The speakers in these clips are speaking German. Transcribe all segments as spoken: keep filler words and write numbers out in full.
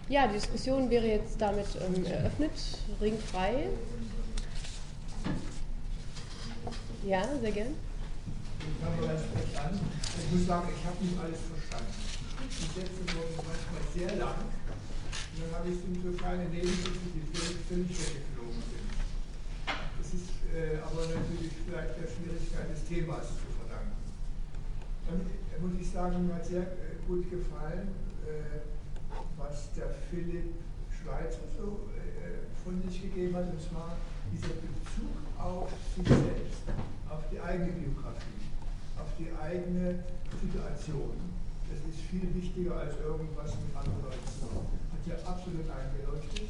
Ja, die Diskussion wäre jetzt damit ähm, eröffnet, ringfrei. Ja, sehr gern. Ich fange mal ganz kurz an. Ich muss sagen, ich habe nicht alles verstanden. Die Sätze wurden manchmal sehr lang. Und dann habe ich so kleine Nebensätze, die völlig, völlig weggeflogen sind. Das ist äh, aber natürlich vielleicht der Schwierigkeit des Themas zu verdanken. Und äh, muss ich sagen, mir hat sehr äh, gut gefallen, äh, was der Philipp Schweitzer so äh, von sich gegeben hat, und zwar dieser Bezug auf sich selbst, auf die eigene Biografie, auf die eigene Situation. Das ist viel wichtiger als irgendwas mit anderen Leuten zu machen. Hat ja absolut eingeleuchtet.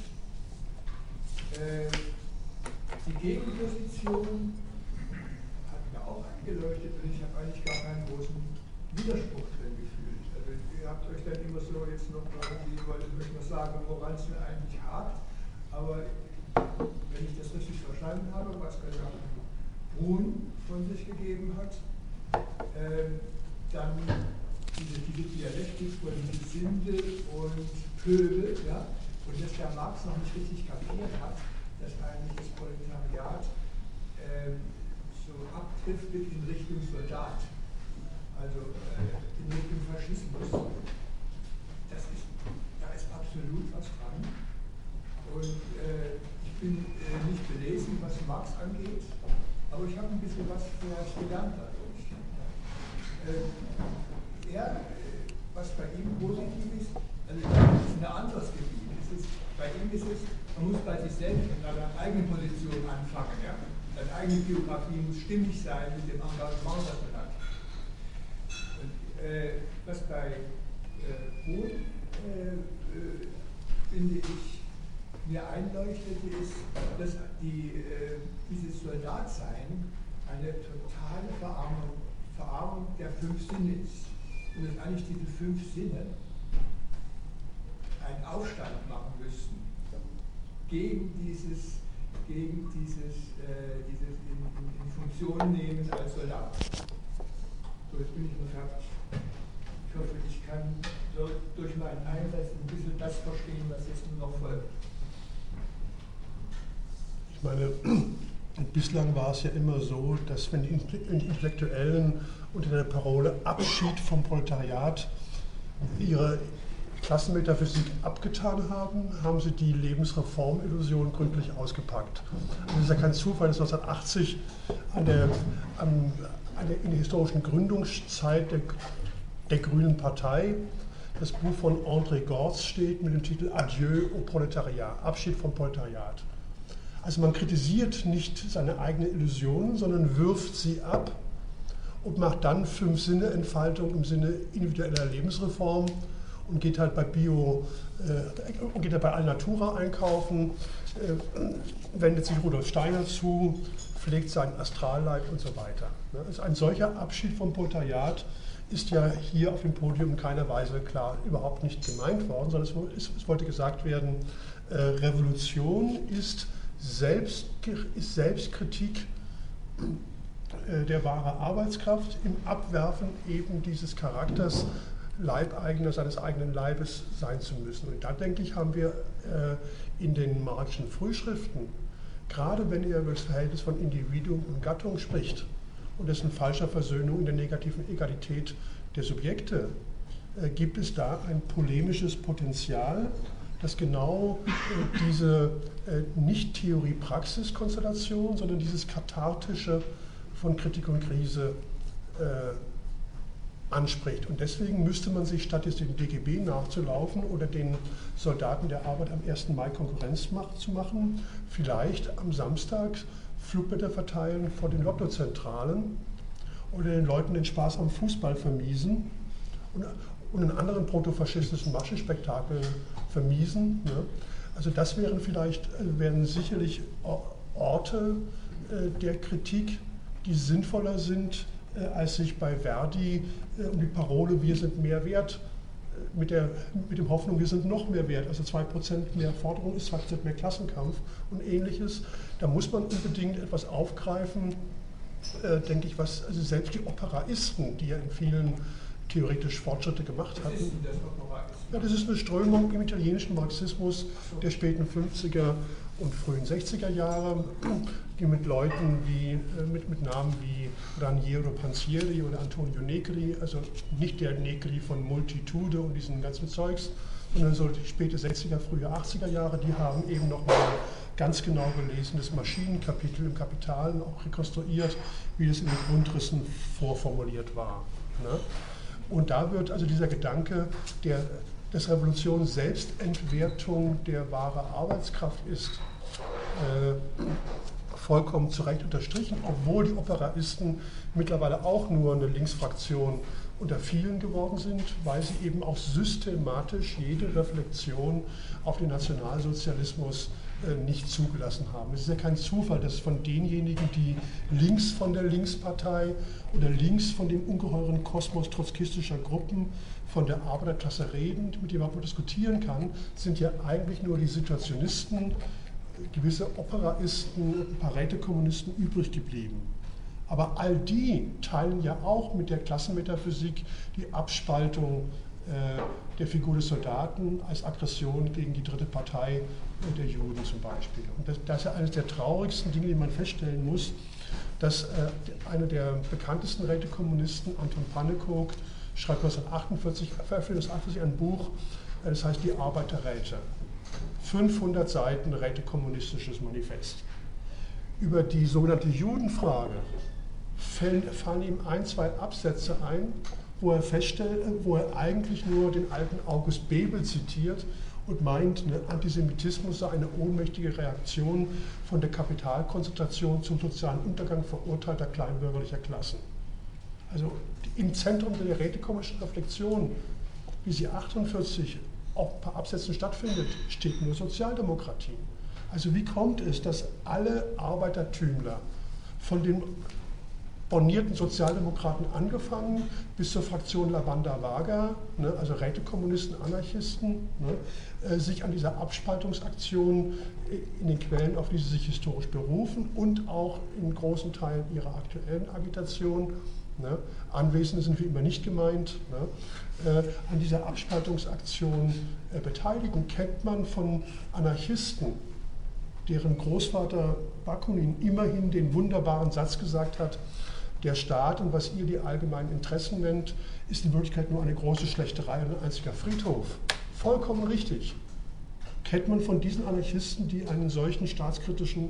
Äh, die Gegenposition hat mir auch eingeleuchtet, und ich habe eigentlich gar keinen großen Widerspruch drin gefühlt. Also ihr habt euch dann immer so jetzt noch irgendwie, wolltet euch noch sagen, woran es mir eigentlich hakt. Aber wenn ich das richtig verstanden habe, was gerade Brun von sich gegeben hat, äh, dann diese, diese Dialektik von Gesinde und Pöbel, ja, und dass der Marx noch nicht richtig kapiert hat, dass eigentlich das Proletariat äh, so abdriftet in Richtung Soldat, also äh, in Richtung Faschismus. Das ist, da ist absolut was dran. Und äh, ich bin äh, nicht belesen, was Marx angeht, aber ich habe ein bisschen was vielleicht gelernt dadurch. Äh, er, äh, was bei ihm positiv ist, also das ist ein anderes Gebiet. Es ist, bei ihm ist es, man muss bei sich selbst in seiner eigenen Position anfangen. Ja? Seine eigene Biografie muss stimmig sein mit dem Engagement, das man hat. Und, äh, was bei äh, Brun, äh, äh, finde ich, mir einleuchtete, ist, dass die, äh, dieses Soldatsein eine totale Verarmung, Verarmung der fünf Sinne ist. Und dass eigentlich diese fünf Sinne einen Aufstand machen müssten gegen dieses, gegen dieses, äh, dieses in, in, in Funktion nehmen als Soldat. So, jetzt bin ich nur fertig. Ich hoffe, ich kann durch meinen Einsatz ein bisschen das verstehen, was jetzt nur noch folgt. Ich meine, bislang war es ja immer so, dass wenn die Intellektuellen unter der Parole Abschied vom Proletariat ihre Klassenmetaphysik abgetan haben, haben sie die Lebensreformillusion gründlich ausgepackt. Also es ist ja kein Zufall, dass neunzehnhundertachtzig an der, an, an der, in der historischen Gründungszeit der, der Grünen Partei das Buch von André Gorz steht mit dem Titel Adieu au Proletariat, Abschied vom Proletariat. Also man kritisiert nicht seine eigene Illusion, sondern wirft sie ab und macht dann fünf Sinne-Entfaltung im Sinne individueller Lebensreform und geht halt bei Bio, äh, und geht halt bei Alnatura einkaufen, äh, wendet sich Rudolf Steiner zu, pflegt seinen Astralleib und so weiter. Ne? Also ein solcher Abschied vom Proletariat ist ja hier auf dem Podium in keiner Weise klar überhaupt nicht gemeint worden, sondern es, ist, es wollte gesagt werden, äh, Revolution ist Selbst, ist Selbstkritik äh, der wahren Arbeitskraft im Abwerfen eben dieses Charakters, Leibeigner seines eigenen Leibes sein zu müssen. Und da, denke ich, haben wir äh, in den Marxischen Frühschriften, gerade wenn er über das Verhältnis von Individuum und Gattung spricht und dessen falscher Versöhnung in der negativen Egalität der Subjekte, äh, gibt es da ein polemisches Potenzial, dass genau äh, diese äh, nicht Theorie-Praxis-Konstellation, sondern dieses Kathartische von Kritik und Krise äh, anspricht. Und deswegen müsste man sich, statt jetzt dem D G B nachzulaufen oder den Soldaten der Arbeit am ersten Mai Konkurrenz macht, zu machen, vielleicht am Samstag Flugblätter verteilen vor den Lottozentralen oder den Leuten den Spaß am Fußball vermiesen und, und in anderen protofaschistischen Maschenspektakeln vermiesen. Ne? Also das wären vielleicht, wären sicherlich Orte äh, der Kritik, die sinnvoller sind, äh, als sich bei Verdi äh, um die Parole "Wir sind mehr wert", äh, mit der mit dem Hoffnung, wir sind noch mehr wert, also zwei Prozent mehr Forderung ist zwei Prozent mehr Klassenkampf und Ähnliches. Da muss man unbedingt etwas aufgreifen, äh, denke ich, was also selbst die Operaisten, die ja in vielen theoretisch Fortschritte gemacht Was ist hatten. denn das Operaismus? Ja, das ist eine Strömung im italienischen Marxismus der späten fünfziger und frühen sechziger Jahre, die mit Leuten wie, äh, mit, mit Namen wie Raniero Pansieri oder Antonio Negri, also nicht der Negri von Multitude und diesen ganzen Zeugs, sondern so die späte sechziger, frühe achtziger Jahre, die haben eben nochmal ganz genau gelesen das Maschinenkapitel im Kapital und auch rekonstruiert, wie das in den Grundrissen vorformuliert war. Ne? Und da wird also dieser Gedanke, der, dass Revolution Selbstentwertung der wahre Arbeitskraft ist, äh, vollkommen zu Recht unterstrichen, obwohl die Operaisten mittlerweile auch nur eine Linksfraktion unter vielen geworden sind, weil sie eben auch systematisch jede Reflexion auf den Nationalsozialismus äh, nicht zugelassen haben. Es ist ja kein Zufall, dass von denjenigen, die links von der Linkspartei oder links von dem ungeheuren Kosmos trotzkistischer Gruppen von der Arbeiterklasse reden, mit dem man überhaupt diskutieren kann, sind ja eigentlich nur die Situationisten, gewisse Operaisten, ein paar Rätekommunisten übrig geblieben. Aber all die teilen ja auch mit der Klassenmetaphysik die Abspaltung äh, der Figur des Soldaten als Aggression gegen die dritte Partei äh, der Juden zum Beispiel. Und das, das ist ja eines der traurigsten Dinge, die man feststellen muss, dass äh, einer der bekanntesten Rätekommunisten, Anton Pannekow, schreibt neunzehnhundertachtundvierzig, veröffentlicht neunzehnhundertachtundvierzig ein Buch, äh, das heißt Die Arbeiterräte. fünfhundert Seiten rätekommunistisches Manifest. Über die sogenannte Judenfrage fallen, fallen ihm ein, zwei Absätze ein, wo er feststellt, wo er eigentlich nur den alten August Bebel zitiert und meint, ne, Antisemitismus sei eine ohnmächtige Reaktion von der Kapitalkonzentration zum sozialen Untergang verurteilter kleinbürgerlicher Klassen. Also im Zentrum der rätekommunistischen Reflexion, wie sie achtundvierzig auf ein paar Absätzen stattfindet, steht nur Sozialdemokratie. Also wie kommt es, dass alle Arbeitertümler von den bornierten Sozialdemokraten angefangen bis zur Fraktion Lavanda Vaga, ne, also Rätekommunisten, Anarchisten, ne, äh, sich an dieser Abspaltungsaktion in den Quellen, auf die sie sich historisch berufen und auch in großen Teilen ihrer aktuellen Agitation, ne, Anwesende sind wie immer nicht gemeint, ne, äh, an dieser Abspaltungsaktion äh, beteiligen, kennt man von Anarchisten, deren Großvater Bakunin immerhin den wunderbaren Satz gesagt hat, der Staat und was ihr die allgemeinen Interessen nennt, ist in Wirklichkeit nur eine große Schlächterei und ein einziger Friedhof. Vollkommen richtig. Kennt man von diesen Anarchisten, die einen solchen staatskritischen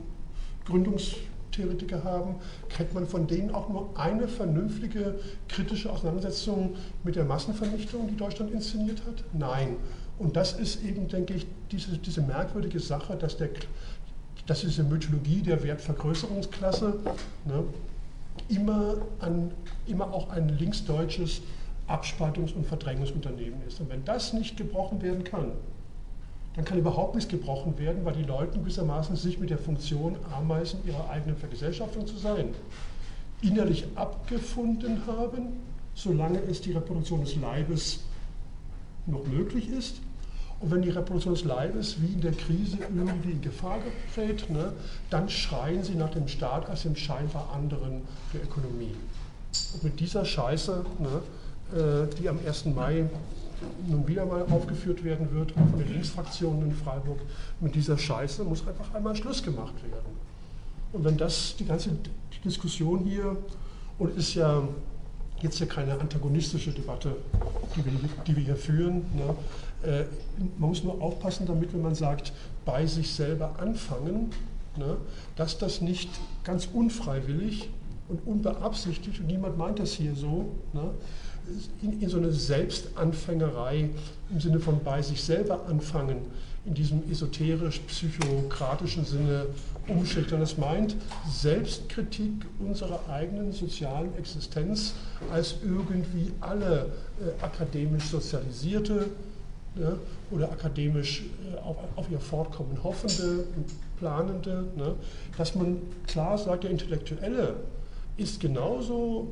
Gründungstheoretiker haben, kennt man von denen auch nur eine vernünftige kritische Auseinandersetzung mit der Massenvernichtung, die Deutschland inszeniert hat? Nein. Und das ist eben, denke ich, diese, diese merkwürdige Sache, dass, der, dass diese Mythologie der Wertvergrößerungsklasse, ne, immer, an, immer auch ein linksdeutsches Abspaltungs- und Verdrängungsunternehmen ist. Und wenn das nicht gebrochen werden kann, dann kann überhaupt nichts gebrochen werden, weil die Leute gewissermaßen sich mit der Funktion Ameisen ihrer eigenen Vergesellschaftung zu sein innerlich abgefunden haben, solange es die Reproduktion des Leibes noch möglich ist. Und wenn die Reproduktion des Leibes wie in der Krise irgendwie in Gefahr gerät, ne, dann schreien sie nach dem Staat als dem scheinbar anderen der Ökonomie. Und mit dieser Scheiße, ne, äh, die am ersten Mai nun wieder mal aufgeführt werden wird, auch von den Linksfraktionen in Freiburg, mit dieser Scheiße muss einfach einmal Schluss gemacht werden. Und wenn das, die ganze Diskussion hier, und ist ja jetzt ja keine antagonistische Debatte, die wir, die wir hier führen, ne, äh, man muss nur aufpassen damit, wenn man sagt, bei sich selber anfangen, ne, dass das nicht ganz unfreiwillig und unbeabsichtigt, und niemand meint das hier so, ne, in, in so eine Selbstanfängerei im Sinne von bei sich selber anfangen, in diesem esoterisch-psychokratischen Sinne umschlichtern. Das meint Selbstkritik unserer eigenen sozialen Existenz als irgendwie alle äh, akademisch Sozialisierte, ne, oder akademisch äh, auf, auf ihr Fortkommen hoffende und planende, ne, dass man klar sagt, der Intellektuelle ist genauso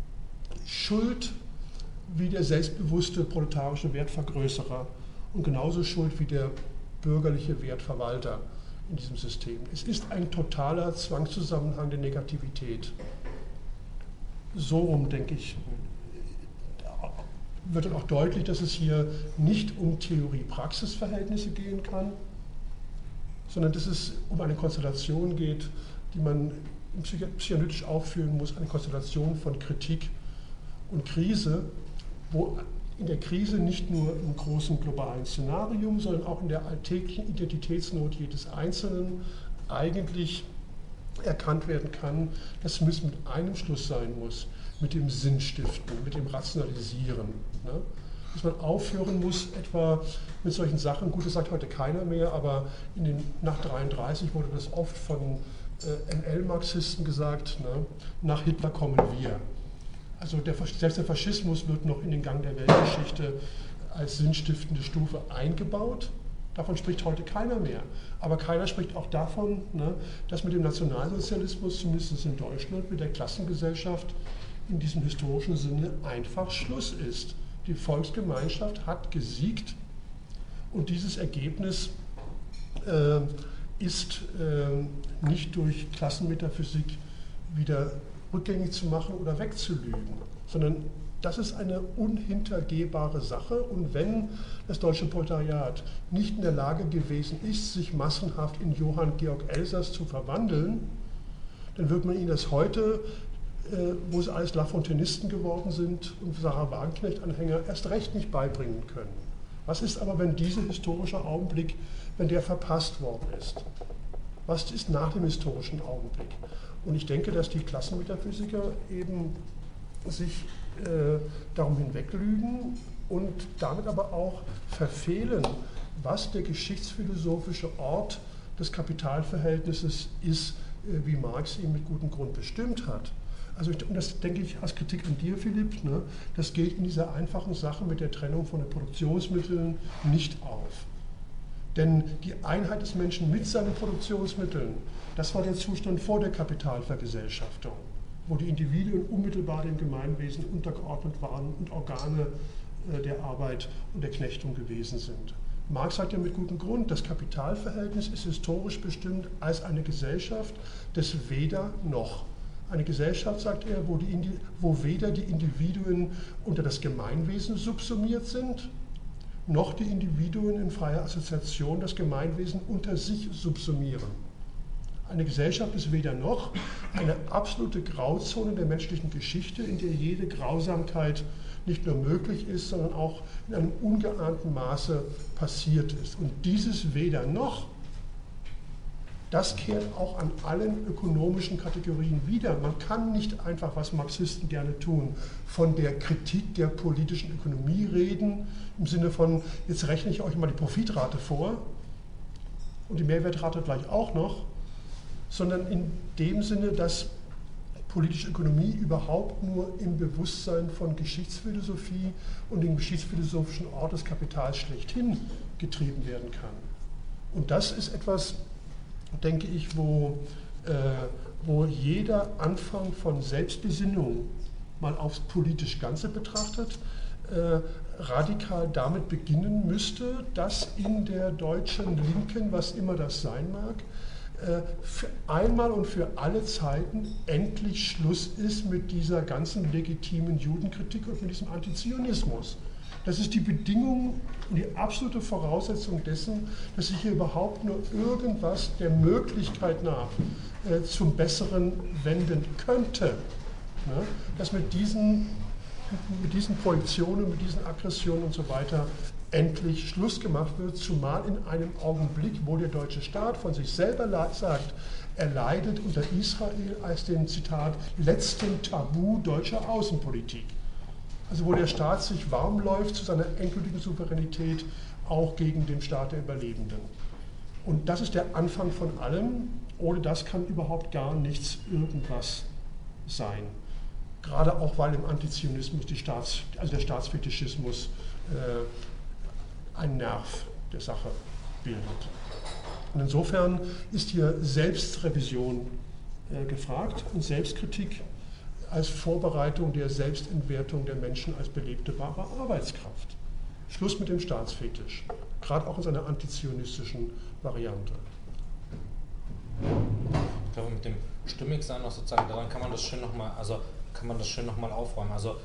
schuld wie der selbstbewusste proletarische Wertvergrößerer und genauso schuld wie der bürgerliche Wertverwalter in diesem System. Es ist ein totaler Zwangszusammenhang der Negativität. So rum, denke ich, wird dann auch deutlich, dass es hier nicht um Theorie-Praxis-Verhältnisse gehen kann, sondern dass es um eine Konstellation geht, die man psychoanalytisch aufführen muss, eine Konstellation von Kritik und Krise, wo in der Krise nicht nur im großen globalen Szenarium, sondern auch in der alltäglichen Identitätsnot jedes Einzelnen eigentlich erkannt werden kann, dass es mit einem Schluss sein muss, mit dem Sinnstiften, mit dem Rationalisieren. Ne? Dass man aufhören muss, etwa mit solchen Sachen, gut, das sagt heute keiner mehr, aber in den, nach neunzehnhundertdreißig wurde das oft von äh, N L-Marxisten gesagt, ne? Nach Hitler kommen wir. Also der, selbst der Faschismus wird noch in den Gang der Weltgeschichte als sinnstiftende Stufe eingebaut. Davon spricht heute keiner mehr. Aber keiner spricht auch davon, ne, dass mit dem Nationalsozialismus, zumindest in Deutschland, mit der Klassengesellschaft in diesem historischen Sinne einfach Schluss ist. Die Volksgemeinschaft hat gesiegt und dieses Ergebnis äh, ist äh, nicht durch Klassenmetaphysik wieder rückgängig zu machen oder wegzulügen, sondern das ist eine unhintergehbare Sache. Und wenn das deutsche Proletariat nicht in der Lage gewesen ist, sich massenhaft in Johann Georg Elsass zu verwandeln, dann wird man ihnen das heute, äh, wo sie alles Lafontainisten geworden sind und Sarah Wagenknecht-Anhänger, erst recht nicht beibringen können. Was ist aber, wenn dieser historische Augenblick, wenn der verpasst worden ist? Was ist nach dem historischen Augenblick? Und ich denke, dass die Klassenmetaphysiker eben sich äh, darum hinweglügen und damit aber auch verfehlen, was der geschichtsphilosophische Ort des Kapitalverhältnisses ist, äh, wie Marx ihn mit gutem Grund bestimmt hat. Also ich, und das denke ich als Kritik an dir, Philipp, ne, das geht in dieser einfachen Sache mit der Trennung von den Produktionsmitteln nicht auf. Denn die Einheit des Menschen mit seinen Produktionsmitteln, das war der Zustand vor der Kapitalvergesellschaftung, wo die Individuen unmittelbar dem Gemeinwesen untergeordnet waren und Organe der Arbeit und der Knechtung gewesen sind. Marx sagt ja mit gutem Grund, das Kapitalverhältnis ist historisch bestimmt als eine Gesellschaft des Weder noch. Eine Gesellschaft, sagt er, wo, die, wo weder die Individuen unter das Gemeinwesen subsumiert sind, noch die Individuen in freier Assoziation das Gemeinwesen unter sich subsumieren. Eine Gesellschaft ist weder noch eine absolute Grauzone der menschlichen Geschichte, in der jede Grausamkeit nicht nur möglich ist, sondern auch in einem ungeahnten Maße passiert ist. Und dieses weder noch, das kehrt auch an allen ökonomischen Kategorien wieder. Man kann nicht einfach, was Marxisten gerne tun, von der Kritik der politischen Ökonomie reden, im Sinne von, jetzt rechne ich euch mal die Profitrate vor und die Mehrwertrate gleich auch noch, sondern in dem Sinne, dass politische Ökonomie überhaupt nur im Bewusstsein von Geschichtsphilosophie und dem geschichtsphilosophischen Ort des Kapitals schlechthin getrieben werden kann. Und das ist etwas, denke ich, wo, äh, wo jeder Anfang von Selbstbesinnung mal aufs politisch Ganze betrachtet, äh, radikal damit beginnen müsste, dass in der deutschen Linken, was immer das sein mag, äh, für einmal und für alle Zeiten endlich Schluss ist mit dieser ganzen legitimen Judenkritik und mit diesem Antizionismus. Das ist die Bedingung und die absolute Voraussetzung dessen, dass sich hier überhaupt nur irgendwas der Möglichkeit nach äh, zum Besseren wenden könnte. Ne? Dass mit diesen, mit diesen Projektionen, mit diesen Aggressionen und so weiter endlich Schluss gemacht wird, zumal in einem Augenblick, wo der deutsche Staat von sich selber sagt, er leidet unter Israel als den, Zitat, letzten Tabu deutscher Außenpolitik. Also wo der Staat sich warm läuft zu seiner endgültigen Souveränität, auch gegen den Staat der Überlebenden. Und das ist der Anfang von allem. Ohne das kann überhaupt gar nichts irgendwas sein. Gerade auch, weil im Antizionismus die Staats, also der Staatsfetischismus äh, einen Nerv der Sache bildet. Und insofern ist hier Selbstrevision äh, gefragt und Selbstkritik als Vorbereitung der Selbstentwertung der Menschen als belebte wahre Arbeitskraft. Schluss mit dem Staatsfetisch, gerade auch in seiner antizionistischen Variante. Ich glaube, mit dem Stimmigsein noch sozusagen, daran kann man das schön nochmal, also kann man das schön nochmal aufräumen. Also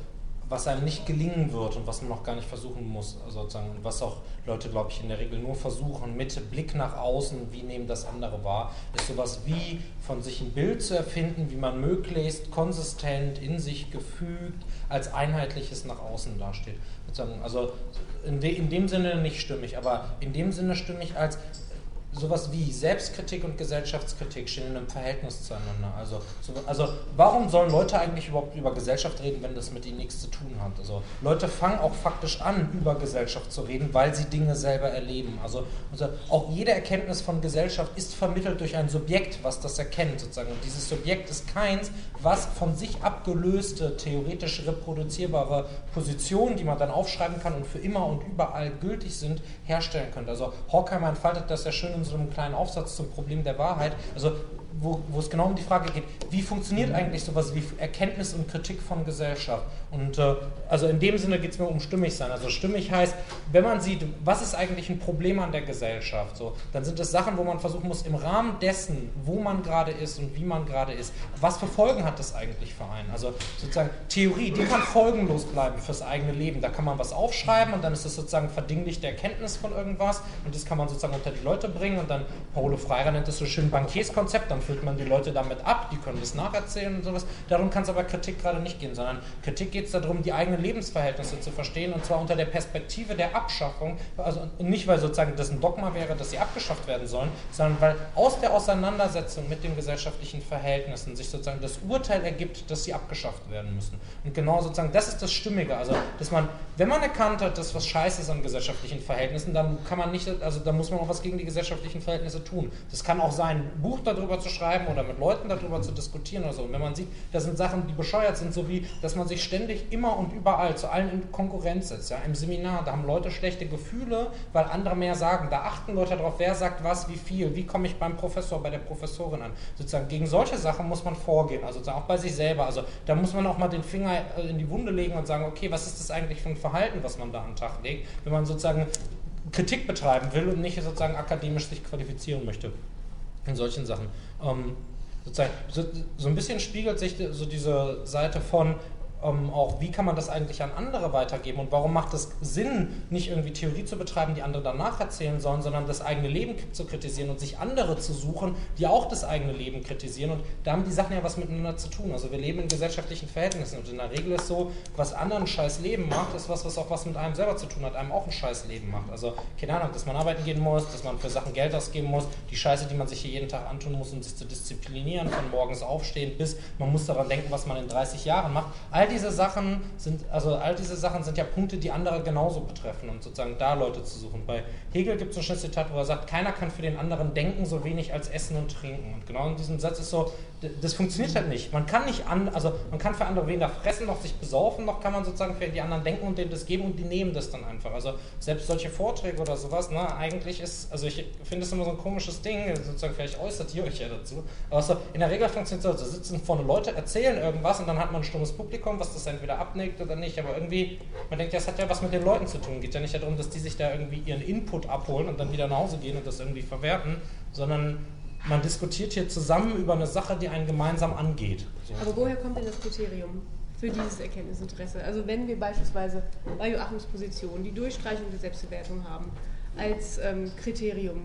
was einem nicht gelingen wird und was man noch gar nicht versuchen muss, also sozusagen, was auch Leute, glaube ich, in der Regel nur versuchen, mit Blick nach außen, wie nehmen das andere wahr, ist sowas wie von sich ein Bild zu erfinden, wie man möglichst konsistent, in sich gefügt, als einheitliches nach außen dasteht. Sozusagen, also in, de, in dem Sinne nicht stimmig, aber in dem Sinne stimmig als sowas wie Selbstkritik und Gesellschaftskritik stehen in einem Verhältnis zueinander. Also, so, also warum sollen Leute eigentlich überhaupt über Gesellschaft reden, wenn das mit ihnen nichts zu tun hat? Also Leute fangen auch faktisch an, über Gesellschaft zu reden, weil sie Dinge selber erleben. Also, also auch jede Erkenntnis von Gesellschaft ist vermittelt durch ein Subjekt, was das erkennt sozusagen. Und dieses Subjekt ist keins, was von sich abgelöste, theoretisch reproduzierbare Positionen, die man dann aufschreiben kann und für immer und überall gültig sind, herstellen könnte. Also Horkheimer entfaltet das ja schön in so einem kleinen Aufsatz zum Problem der Wahrheit, also wo, wo es genau um die Frage geht, wie funktioniert eigentlich sowas wie Erkenntnis und Kritik von Gesellschaft? Und äh, also in dem Sinne geht es mir um stimmig sein. Also stimmig heißt, wenn man sieht, was ist eigentlich ein Problem an der Gesellschaft, so, dann sind es Sachen, wo man versuchen muss, im Rahmen dessen, wo man gerade ist und wie man gerade ist, was für Folgen hat das eigentlich für einen? Also sozusagen Theorie, die kann folgenlos bleiben fürs eigene Leben. Da kann man was aufschreiben und dann ist das sozusagen verdinglichte Erkenntnis von irgendwas und das kann man sozusagen unter die Leute bringen und dann, Paulo Freire nennt das so schön Bankierskonzept, dann füllt man die Leute damit ab, die können das nacherzählen und sowas. Darum kann es aber Kritik gerade nicht gehen, sondern Kritik geht es darum, die eigenen Lebensverhältnisse zu verstehen und zwar unter der Perspektive der Abschaffung, also nicht, weil sozusagen das ein Dogma wäre, dass sie abgeschafft werden sollen, sondern weil aus der Auseinandersetzung mit den gesellschaftlichen Verhältnissen sich sozusagen das Urteil ergibt, dass sie abgeschafft werden müssen. Und genau sozusagen, das ist das Stimmige, also dass man, wenn man erkannt hat, dass was scheiße ist an gesellschaftlichen Verhältnissen, dann kann man nicht, also dann muss man auch was gegen die gesellschaftlichen Verhältnisse tun. Das kann auch sein, ein Buch darüber zu schreiben oder mit Leuten darüber zu diskutieren oder so. Und wenn man sieht, das sind Sachen, die bescheuert sind, so wie, dass man sich ständig immer und überall zu allen in Konkurrenz setzt. Ja? Im Seminar, da haben Leute schlechte Gefühle, weil andere mehr sagen. Da achten Leute darauf, wer sagt was, wie viel, wie komme ich beim Professor, bei der Professorin an. Sozusagen gegen solche Sachen muss man vorgehen, also auch bei sich selber. Also da muss man auch mal den Finger in die Wunde legen und sagen, okay, was ist das eigentlich für ein Verhalten, was man da an den Tag legt, wenn man sozusagen Kritik betreiben will und nicht sozusagen akademisch sich qualifizieren möchte in solchen Sachen. Ähm, sozusagen, so, so ein bisschen spiegelt sich so diese Seite von ähm, auch, wie kann man das eigentlich an andere weitergeben und warum macht es Sinn, nicht irgendwie Theorie zu betreiben, die andere dann nacherzählen sollen, sondern das eigene Leben zu kritisieren und sich andere zu suchen, die auch das eigene Leben kritisieren und da haben die Sachen ja was miteinander zu tun. Also wir leben in gesellschaftlichen Verhältnissen und in der Regel ist so, was anderen ein scheiß Leben macht, ist was, was auch was mit einem selber zu tun hat, einem auch ein scheiß Leben macht. Also keine Ahnung, dass man arbeiten gehen muss, dass man für Sachen Geld ausgeben muss, die Scheiße, die man sich hier jeden Tag antun muss, um sich zu disziplinieren, von morgens aufstehen bis man muss daran denken, was man in dreißig Jahren macht. All diese Sachen sind, also all diese Sachen sind ja Punkte, die andere genauso betreffen und sozusagen da Leute zu suchen. Bei Hegel gibt es ein schönes Zitat, wo er sagt, keiner kann für den anderen denken, so wenig als essen und trinken. Und genau in diesem Satz ist so, das funktioniert halt nicht. Man kann nicht an, also man kann für andere weder fressen noch sich besaufen, noch kann man sozusagen für die anderen denken und denen das geben und die nehmen das dann einfach. Also selbst solche Vorträge oder sowas, ne, eigentlich ist, also ich finde das immer so ein komisches Ding, sozusagen vielleicht äußert ihr euch ja dazu, aber so, in der Regel funktioniert es so, da sitzen vorne Leute, erzählen irgendwas und dann hat man ein stummes Publikum, was das entweder abnickt oder nicht, aber irgendwie, man denkt, das hat ja was mit den Leuten zu tun, geht ja nicht darum, dass die sich da irgendwie ihren Input abholen und dann wieder nach Hause gehen und das irgendwie verwerten, sondern man diskutiert hier zusammen über eine Sache, die einen gemeinsam angeht. So. Aber woher kommt denn das Kriterium für dieses Erkenntnisinteresse? Also wenn wir beispielsweise bei Joachims Position die Durchstreichung der Selbstbewertung haben, als ähm, Kriterium,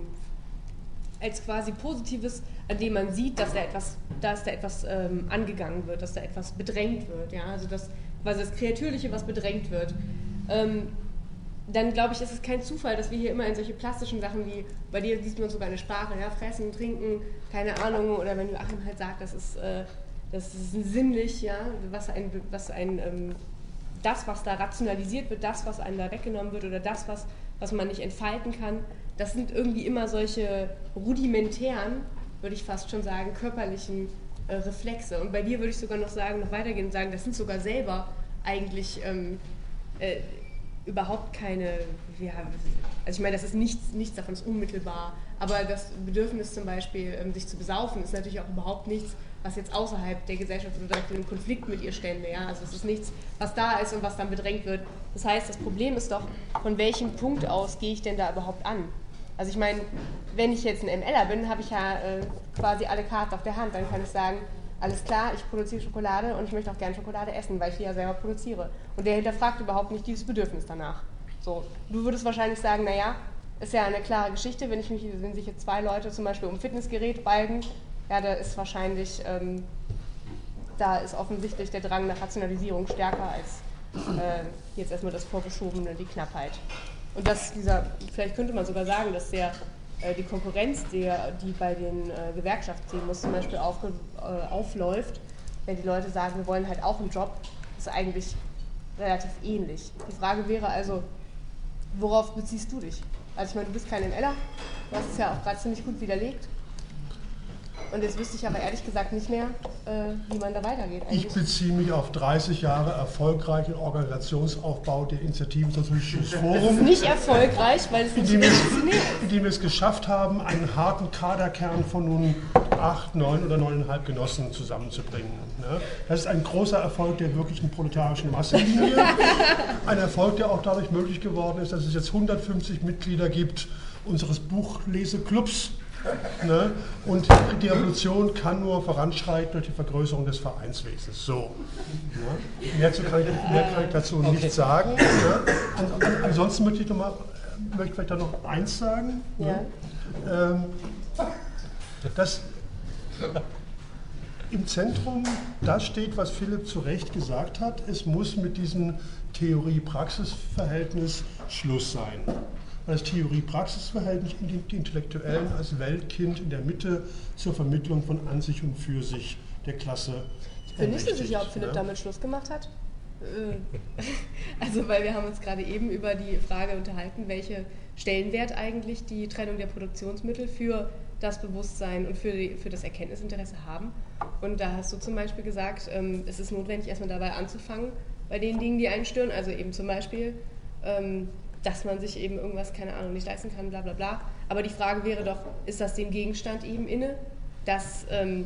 als quasi Positives, an dem man sieht, dass da etwas, dass da etwas ähm, angegangen wird, dass da etwas bedrängt wird, ja, also das quasi das Kreatürliche, was bedrängt wird. Ähm, dann glaube ich, ist es kein Zufall, dass wir hier immer in solche plastischen Sachen wie, bei dir liest man sogar eine Sprache, ja, fressen, trinken, keine Ahnung, oder wenn Joachim halt sagt, das ist, äh, das ist sinnlich, ja, was ein, was ein ähm, das, was da rationalisiert wird, das, was einem da weggenommen wird oder das, was, was man nicht entfalten kann, das sind irgendwie immer solche rudimentären, würde ich fast schon sagen, körperlichen äh, Reflexe. Und bei dir würde ich sogar noch sagen, noch weitergehen und sagen, das sind sogar selber eigentlich ähm, äh, überhaupt keine, ja, also ich meine, das ist nichts, nichts davon ist unmittelbar, aber das Bedürfnis zum Beispiel, ähm, sich zu besaufen, ist natürlich auch überhaupt nichts, was jetzt außerhalb der Gesellschaft oder direkt in einem Konflikt mit ihr stände, ja, also es ist nichts, was da ist und was dann bedrängt wird. Das heißt, das Problem ist doch, von welchem Punkt aus gehe ich denn da überhaupt an? Also ich meine, wenn ich jetzt ein MLer bin, habe ich ja äh, quasi alle Karten auf der Hand, dann kann ich sagen, alles klar, ich produziere Schokolade und ich möchte auch gerne Schokolade essen, weil ich die ja selber produziere. Und der hinterfragt überhaupt nicht dieses Bedürfnis danach. So, du würdest wahrscheinlich sagen, naja, ist ja eine klare Geschichte, wenn, ich mich, wenn sich jetzt zwei Leute zum Beispiel um Fitnessgerät balgen, ja, da ist wahrscheinlich, ähm, da ist offensichtlich der Drang nach Rationalisierung stärker als äh, jetzt erstmal das Vorgeschobene, die Knappheit. Und dass dieser, vielleicht könnte man sogar sagen, dass der, äh, die Konkurrenz, der, die bei den äh, Gewerkschaftsdemos zum Beispiel auf, äh, aufläuft, wenn die Leute sagen, wir wollen halt auch einen Job, ist eigentlich relativ ähnlich. Die Frage wäre also, worauf beziehst du dich? Also ich meine, du bist kein MLer, du hast es ja auch gerade ziemlich gut widerlegt. Und jetzt wüsste ich aber ehrlich gesagt nicht mehr, äh, wie man da weitergeht eigentlich. Ich beziehe mich auf dreißig Jahre erfolgreichen Organisationsaufbau der Initiativen Sozialistisches Forum. Das ist nicht erfolgreich, weil es nicht funktioniert. Indem wir es geschafft haben, einen harten Kaderkern von nun acht, neun oder neuneinhalb Genossen zusammenzubringen. Das ist ein großer Erfolg der wirklichen proletarischen Massenlinie. Ein Erfolg, der auch dadurch möglich geworden ist, dass es jetzt hundertfünfzig Mitglieder gibt unseres Buchleseklubs. Ne? Und die Revolution kann nur voranschreiten durch die Vergrößerung des Vereinswesens. So. Ne? Mehr, zu, kann, ich, mehr kann ich dazu okay. nicht sagen. Ne? An, an, ansonsten möchte ich, noch mal, möchte vielleicht da noch eins sagen. Ja. Ne? Ähm, dass im Zentrum das steht, was Philipp zu Recht gesagt hat, es muss mit diesem Theorie-Praxis-Verhältnis Schluss sein. Das Theorie-Praxis-Verhältnis in die Intellektuellen als Weltkind in der Mitte zur Vermittlung von an sich und für sich der Klasse. Ich bin nicht so sicher, ob Philipp ne? damit Schluss gemacht hat. Also, weil wir haben uns gerade eben über die Frage unterhalten, welche Stellenwert eigentlich die Trennung der Produktionsmittel für das Bewusstsein und für, die, für das Erkenntnisinteresse haben. Und da hast du zum Beispiel gesagt, ähm, es ist notwendig, erstmal dabei anzufangen, bei den Dingen, die einen stören. Also eben zum Beispiel, ähm, dass man sich eben irgendwas, keine Ahnung, nicht leisten kann, bla bla bla. Aber die Frage wäre doch, ist das dem Gegenstand eben inne? Dass, ähm,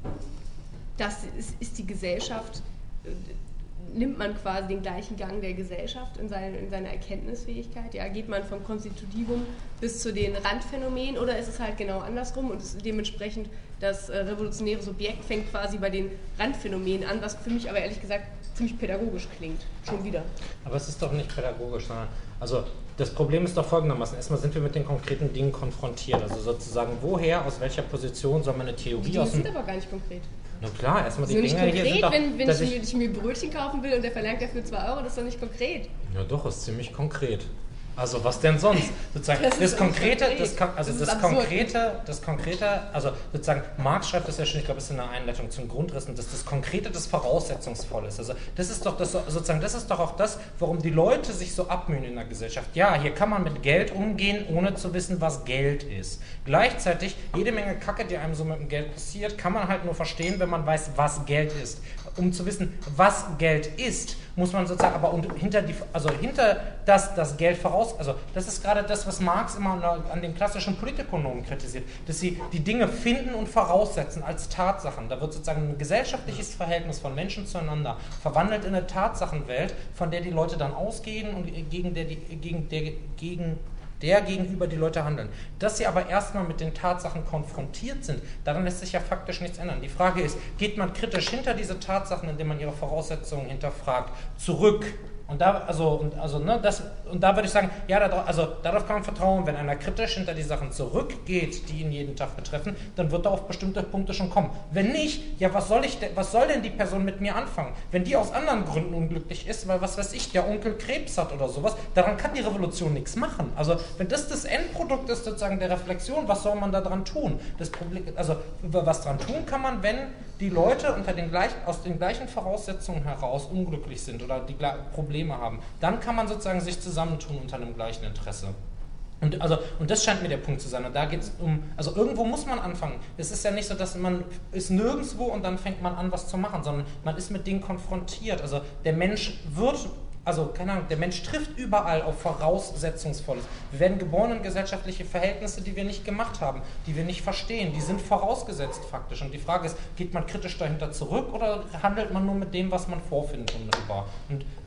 das ist, ist die Gesellschaft, äh, nimmt man quasi den gleichen Gang der Gesellschaft in, seine, in seiner Erkenntnisfähigkeit? Ja, geht man vom Konstitutivum bis zu den Randphänomenen oder ist es halt genau andersrum und ist dementsprechend das äh, revolutionäre Subjekt fängt quasi bei den Randphänomenen an, was für mich aber ehrlich gesagt ziemlich pädagogisch klingt, schon wieder. Aber es ist doch nicht pädagogisch, sondern also das Problem ist doch folgendermaßen, erstmal sind wir mit den konkreten Dingen konfrontiert, also sozusagen woher, aus welcher Position soll man eine Theorie die aus Die sind aber gar nicht konkret. Na klar, erstmal die Dinge konkret, hier sind doch, wenn, wenn ich, ich, mir, ich mir Brötchen kaufen will und der verlangt dafür zwei Euro, das ist doch nicht konkret. Ja doch, ist ziemlich konkret. Also was denn sonst? Sozusagen das, das Konkrete, das, also das, das Konkrete, das Konkrete, also sozusagen Marx schreibt das ja schon, ich glaube, es ist in der Einleitung zum Grundrissen, dass das Konkrete das voraussetzungsvoll ist. Also das ist doch das sozusagen, das ist doch auch das, warum die Leute sich so abmühen in der Gesellschaft. Ja, hier kann man mit Geld umgehen, ohne zu wissen, was Geld ist. Gleichzeitig jede Menge Kacke, die einem so mit dem Geld passiert, kann man halt nur verstehen, wenn man weiß, was Geld ist. Um zu wissen, was Geld ist, muss man sozusagen aber und hinter die, also hinter das, das Geld voraus, also das ist gerade das, was Marx immer an den klassischen Politökonomen kritisiert, dass sie die Dinge finden und voraussetzen als Tatsachen. Da wird sozusagen ein gesellschaftliches Verhältnis von Menschen zueinander verwandelt in eine Tatsachenwelt, von der die Leute dann ausgehen und gegen der, die, gegen der, gegen der gegenüber die Leute handeln. Dass sie aber erstmal mit den Tatsachen konfrontiert sind, daran lässt sich ja faktisch nichts ändern. Die Frage ist, geht man kritisch hinter diese Tatsachen, indem man ihre Voraussetzungen hinterfragt, zurück? Und da, also, und, also, ne, das, und da würde ich sagen, ja, darauf, also, darauf kann man vertrauen, wenn einer kritisch hinter die Sachen zurückgeht, die ihn jeden Tag betreffen, dann wird er auf bestimmte Punkte schon kommen. Wenn nicht, ja, was soll, ich de, was soll denn die Person mit mir anfangen? Wenn die aus anderen Gründen unglücklich ist, weil, was weiß ich, der Onkel Krebs hat oder sowas, daran kann die Revolution nichts machen. Also, wenn das das Endprodukt ist, sozusagen der Reflexion, was soll man da dran tun? Das Problem, also, was dran tun kann man, wenn die Leute unter den gleichen, aus den gleichen Voraussetzungen heraus unglücklich sind oder die Probleme haben, dann kann man sozusagen sich zusammentun unter einem gleichen Interesse. Und, also, und das scheint mir der Punkt zu sein. Und da geht es um, also irgendwo muss man anfangen. Es ist ja nicht so, dass man ist nirgendwo und dann fängt man an, was zu machen, sondern man ist mit Dingen konfrontiert. Also der Mensch wird, also keine Ahnung, der Mensch trifft überall auf Voraussetzungsvolles. Wir werden geboren in gesellschaftliche Verhältnisse, die wir nicht gemacht haben, die wir nicht verstehen, die sind vorausgesetzt faktisch. Und die Frage ist, geht man kritisch dahinter zurück oder handelt man nur mit dem, was man vorfindet unmittelbar? Und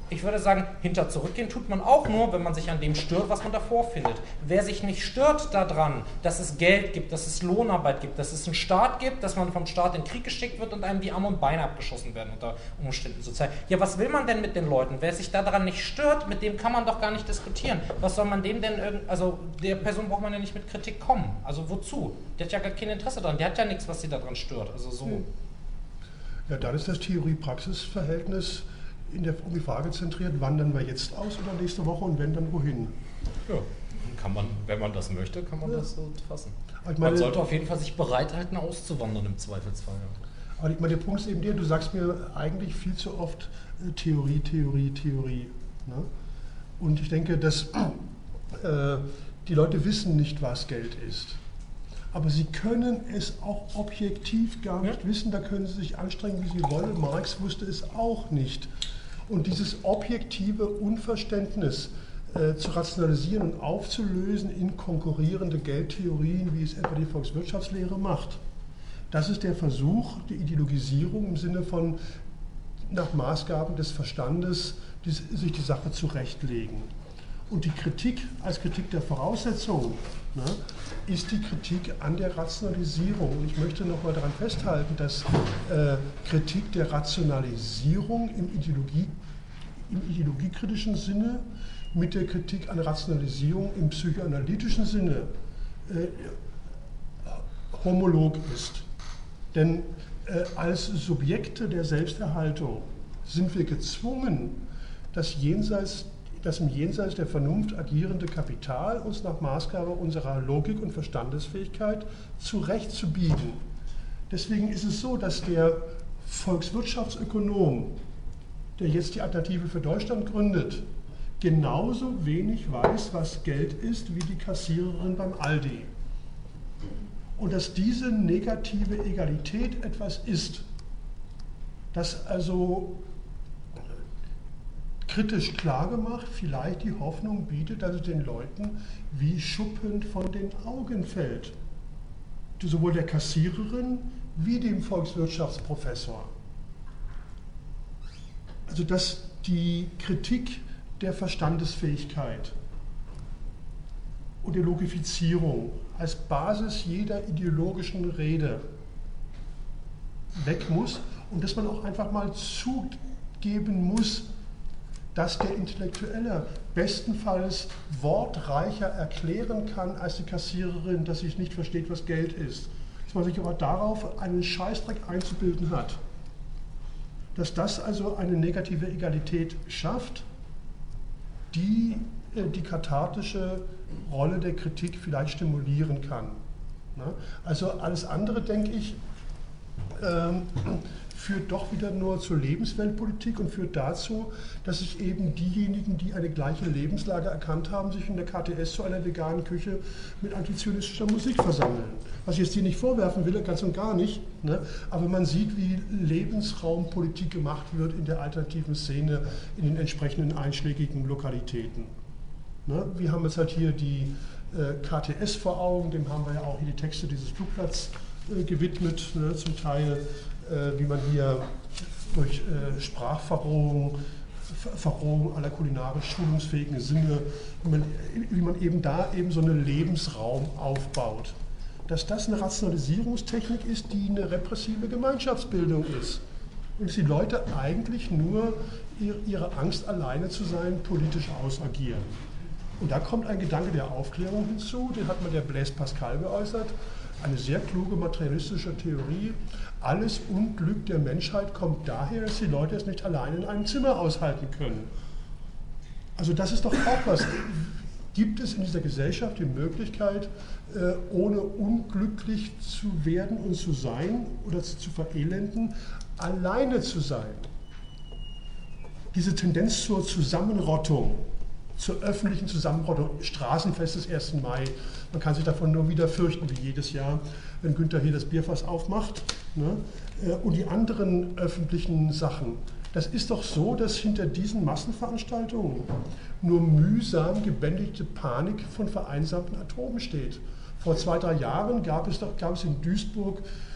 Ich würde sagen, hinter zurückgehen tut man auch nur, wenn man sich an dem stört, was man davor findet. Wer sich nicht stört daran, dass es Geld gibt, dass es Lohnarbeit gibt, dass es einen Staat gibt, dass man vom Staat in den Krieg geschickt wird und einem die Arme und Beine abgeschossen werden unter Umständen sozusagen. Ja, was will man denn mit den Leuten? Wer sich daran nicht stört, mit dem kann man doch gar nicht diskutieren. Was soll man dem denn, irgend, also der Person braucht man ja nicht mit Kritik kommen. Also wozu? Der hat ja gar kein Interesse daran, der hat ja nichts, was sie daran stört. Also so. Ja, dann ist das Theorie-Praxis-Verhältnis in der, um die Frage zentriert, wandern wir jetzt aus oder nächste Woche und wenn, dann wohin? Ja, kann man, wenn man das möchte, kann man ja. das so fassen. Ich meine, man sollte auf jeden Fall sich bereithalten, auszuwandern im Zweifelsfall. Aber ich meine, der Punkt ist eben der, du sagst mir eigentlich viel zu oft äh, Theorie, Theorie, Theorie. Ne? Und ich denke, dass äh, die Leute wissen nicht, was Geld ist. Aber sie können es auch objektiv gar nicht ja. wissen, da können sie sich anstrengen, wie sie wollen. Marx wusste es auch nicht. Und dieses objektive Unverständnis äh, zu rationalisieren und aufzulösen in konkurrierende Geldtheorien, wie es etwa die Volkswirtschaftslehre macht, das ist der Versuch, die Ideologisierung im Sinne von nach Maßgaben des Verstandes die, sich die Sache zurechtlegen. Und die Kritik als Kritik der Voraussetzungen, ne, ist die Kritik an der Rationalisierung. Und ich möchte noch mal daran festhalten, dass äh, Kritik der Rationalisierung im, Ideologie, im ideologiekritischen Sinne mit der Kritik an Rationalisierung im psychoanalytischen Sinne äh, homolog ist. Denn äh, als Subjekte der Selbsterhaltung sind wir gezwungen, das jenseits das im Jenseits der Vernunft agierende Kapital uns nach Maßgabe unserer Logik und Verstandesfähigkeit zurechtzubiegen. Deswegen ist es so, dass der Volkswirtschaftsökonom, der jetzt die Alternative für Deutschland gründet, genauso wenig weiß, was Geld ist, wie die Kassiererin beim Aldi. Und dass diese negative Egalität etwas ist, das also kritisch klargemacht, vielleicht die Hoffnung bietet, dass es den Leuten wie Schuppen von den Augen fällt. Sowohl der Kassiererin wie dem Volkswirtschaftsprofessor. Also dass die Kritik der Verstandesfähigkeit und der Logifizierung als Basis jeder ideologischen Rede weg muss und dass man auch einfach mal zugeben muss, dass der Intellektuelle bestenfalls wortreicher erklären kann als die Kassiererin, dass sie nicht versteht, was Geld ist. Dass man sich aber darauf einen Scheißdreck einzubilden hat. Dass das also eine negative Egalität schafft, die die kathartische Rolle der Kritik vielleicht stimulieren kann. Also alles andere, denke ich, führt doch wieder nur zur Lebensweltpolitik und führt dazu, dass sich eben diejenigen, die eine gleiche Lebenslage erkannt haben, sich in der K T S zu einer veganen Küche mit antizionistischer Musik versammeln. Was ich jetzt hier nicht vorwerfen will, ganz und gar nicht, ne? Aber man sieht, wie Lebensraumpolitik gemacht wird in der alternativen Szene in den entsprechenden einschlägigen Lokalitäten. Ne? Wir haben jetzt halt hier die äh, K T S vor Augen, dem haben wir ja auch hier die Texte dieses Flugplatz äh, gewidmet, ne? Zum Teil wie man hier durch äh, Sprachverrohung, Verrohung aller kulinarisch schulungsfähigen Sinne, wie man, wie man eben da eben so einen Lebensraum aufbaut. Dass das eine Rationalisierungstechnik ist, die eine repressive Gemeinschaftsbildung ist. Und dass die Leute eigentlich nur ihre Angst, alleine zu sein, politisch ausagieren. Und da kommt ein Gedanke der Aufklärung hinzu, den hat man der Blaise Pascal geäußert, eine sehr kluge materialistische Theorie. Alles Unglück der Menschheit kommt daher, dass die Leute es nicht allein in einem Zimmer aushalten können. Also das ist doch auch was. Gibt es in dieser Gesellschaft die Möglichkeit, ohne unglücklich zu werden und zu sein oder zu verelenden, alleine zu sein? Diese Tendenz zur Zusammenrottung, zur öffentlichen Zusammenrottung, Straßenfest des ersten Mai, man kann sich davon nur wieder fürchten, wie jedes Jahr, wenn Günther hier das Bierfass aufmacht. Ne? Und die anderen öffentlichen Sachen. Das ist doch so, dass hinter diesen Massenveranstaltungen nur mühsam gebändigte Panik von vereinsamten Atomen steht. Vor zwei, drei Jahren gab es, doch, gab es in Duisburg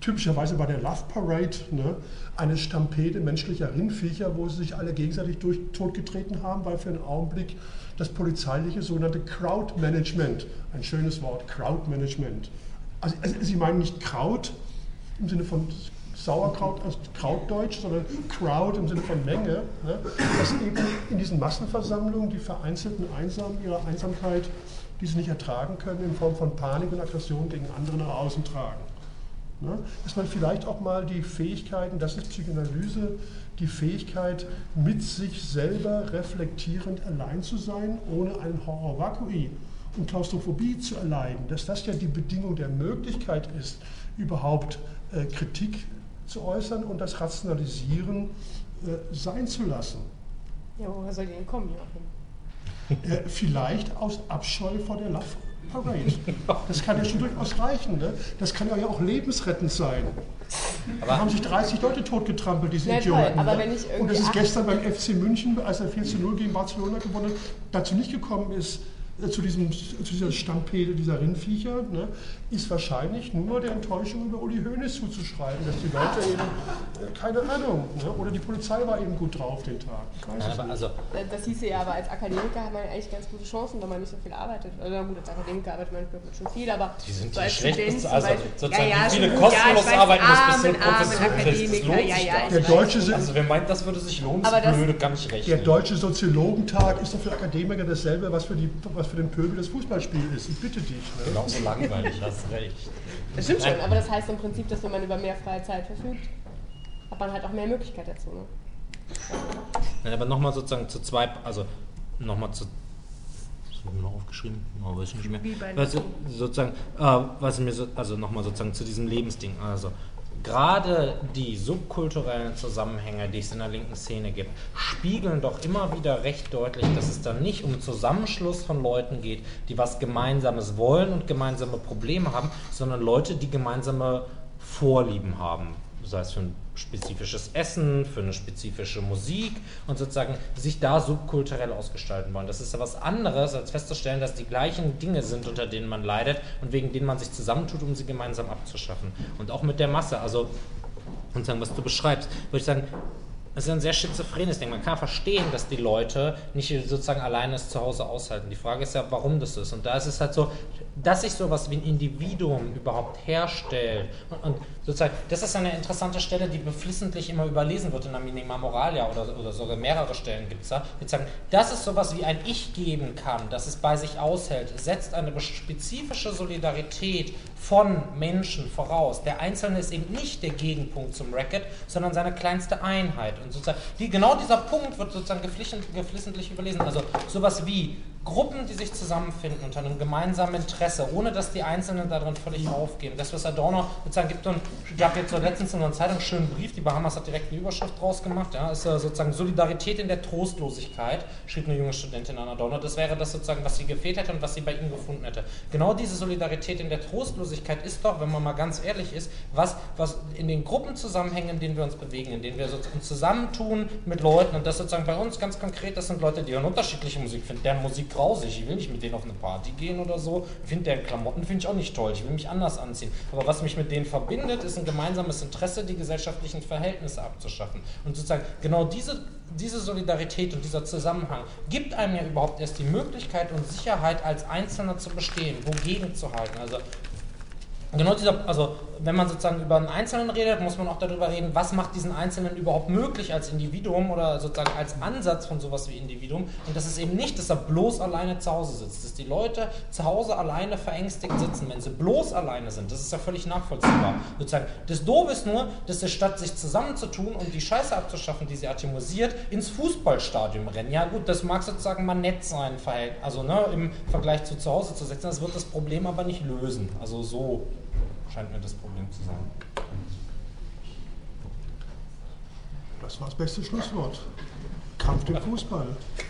typischerweise bei der Love Parade, ne, eine Stampede menschlicher Rindviecher, wo sie sich alle gegenseitig durch totgetreten haben, weil für einen Augenblick das polizeiliche sogenannte Crowd Management, ein schönes Wort, Crowd Management. Also, also Sie meinen nicht Kraut im Sinne von Sauerkraut als Krautdeutsch, sondern Crowd im Sinne von Menge, ne, dass eben in diesen Massenversammlungen die vereinzelten Einsamen ihre Einsamkeit, die sie nicht ertragen können, in Form von Panik und Aggression gegen andere nach außen tragen. Ne? Dass man vielleicht auch mal die Fähigkeiten, das ist Psychoanalyse, die Fähigkeit, mit sich selber reflektierend allein zu sein, ohne einen Horror vacui und Klaustrophobie zu erleiden, dass das ja die Bedingung der Möglichkeit ist, überhaupt äh, Kritik zu äußern und das Rationalisieren äh, sein zu lassen. Ja, woher soll die denn kommen, Joachim? Äh, vielleicht aus Abscheu vor der Love Parade. Das kann ja schon durchaus reichen. Ne? Das kann ja auch lebensrettend sein. Aber da haben sich dreißig Leute totgetrampelt, diese ja, Idioten. Toll, aber ne? wenn ich irgendwie Und dass es gestern beim F C München, als er vier zu null gegen Barcelona gewonnen hat, dazu nicht gekommen ist, äh, zu, diesem, zu dieser Stampede dieser Rindviecher, ne, ist wahrscheinlich nur der Enttäuschung über Uli Hoeneß zuzuschreiben, dass die Leute eben, äh, keine Ahnung, ne, oder die Polizei war eben gut drauf den Tag. Ich weiß Nein, es aber nicht. also, Das hieße ja, aber als Akademiker hat man ja eigentlich ganz gute Chancen, wenn man nicht so viel arbeitet. Also gut, als Akademiker arbeitet man schon viel, aber die sind so die als Student schlechteste, zum also Beispiel, sozusagen ja, ja, wie viele schon gut, kostenlos ja, ich weiß, arbeiten muss, bis armen, zum armen Professor kriegst. Das Akademiker, lohnt ja, sich ja, doch. ich Der weiß. deutsche Sy- Also wer meint, das würde sich lohnen, Aber ist das- blöde, kann nicht Der rechnen. Deutsche Soziologentag ist doch für Akademiker dasselbe, was für, die, was für den Pöbel das Fußballspiel ist. Ich bitte dich. Ne? Genauso langweilig, hast recht. Das stimmt schon, Nein. aber das heißt im Prinzip, dass wenn man über mehr freie Zeit verfügt, hat man halt auch mehr Möglichkeit dazu. Ne? Nein, aber nochmal sozusagen zu zwei, also nochmal zu, was habe ich mir noch aufgeschrieben? Oh, weiß ich nicht mehr. Wie bei Also, sozusagen, äh, was mir so, also nochmal sozusagen zu diesem Lebensding, also gerade die subkulturellen Zusammenhänge, die es in der linken Szene gibt, spiegeln doch immer wieder recht deutlich, dass es dann nicht um einen Zusammenschluss von Leuten geht, die was Gemeinsames wollen und gemeinsame Probleme haben, sondern Leute, die gemeinsame Vorlieben haben. Sei es für ein spezifisches Essen, für eine spezifische Musik und sozusagen sich da subkulturell ausgestalten wollen. Das ist ja was anderes, als festzustellen, dass die gleichen Dinge sind, unter denen man leidet und wegen denen man sich zusammentut, um sie gemeinsam abzuschaffen. Und auch mit der Masse, also sozusagen, was du beschreibst, würde ich sagen, das ist ein sehr schizophrenes Ding. Man kann verstehen, dass die Leute nicht sozusagen alleine es zu Hause aushalten. Die Frage ist ja, warum das ist. Und da ist es halt so, dass sich sowas wie ein Individuum überhaupt herstellt. Und, und sozusagen, das ist eine interessante Stelle, die beflissentlich immer überlesen wird in der Minima Moralia oder, oder sogar mehrere Stellen gibt es da. Wir sagen, dass es sowas wie ein Ich geben kann, dass es bei sich aushält, setzt eine spezifische Solidarität von Menschen voraus. Der Einzelne ist eben nicht der Gegenpunkt zum Racket, sondern seine kleinste Einheit. Und sozusagen, die, genau dieser Punkt wird sozusagen geflissentlich überlesen. Also sowas wie Gruppen, die sich zusammenfinden unter einem gemeinsamen Interesse, ohne dass die Einzelnen darin völlig aufgeben. Das, was Adorno sozusagen gibt, und ich habe jetzt so letztens in einer Zeitung einen schönen Brief, die Bahamas hat direkt eine Überschrift draus gemacht, ja, ist äh, sozusagen Solidarität in der Trostlosigkeit, schrieb eine junge Studentin an Adorno. Das wäre das sozusagen, was sie gefehlt hätte und was sie bei ihm gefunden hätte. Genau diese Solidarität in der Trostlosigkeit ist doch, wenn man mal ganz ehrlich ist, was, was in den Gruppenzusammenhängen, in denen wir uns bewegen, in denen wir uns zusammentun mit Leuten, und das sozusagen bei uns ganz konkret, das sind Leute, die hören unterschiedliche Musik, finden deren Musik grausig, ich will nicht mit denen auf eine Party gehen oder so, ich finde deren Klamotten finde ich auch nicht toll, ich will mich anders anziehen. Aber was mich mit denen verbindet, ist ein gemeinsames Interesse, die gesellschaftlichen Verhältnisse abzuschaffen. Und sozusagen genau diese, diese Solidarität und dieser Zusammenhang gibt einem ja überhaupt erst die Möglichkeit und Sicherheit, als Einzelner zu bestehen, wogegen zu halten. Also genau dieser, also wenn man sozusagen über einen Einzelnen redet, muss man auch darüber reden, was macht diesen Einzelnen überhaupt möglich als Individuum oder sozusagen als Ansatz von sowas wie Individuum. Und das ist eben nicht, dass er bloß alleine zu Hause sitzt, dass die Leute zu Hause alleine verängstigt sitzen, wenn sie bloß alleine sind. Das ist ja völlig nachvollziehbar. Sozusagen, das Doofe ist nur, dass sie statt sich zusammenzutun und die Scheiße abzuschaffen, die sie atomisiert, ins Fußballstadion rennen. Ja gut, das mag sozusagen mal nett sein, also ne, im Vergleich zu zu Hause zu setzen, das wird das Problem aber nicht lösen. Also so scheint mir das Problem zu sein. Das war das beste Schlusswort. Kampf dem Fußball.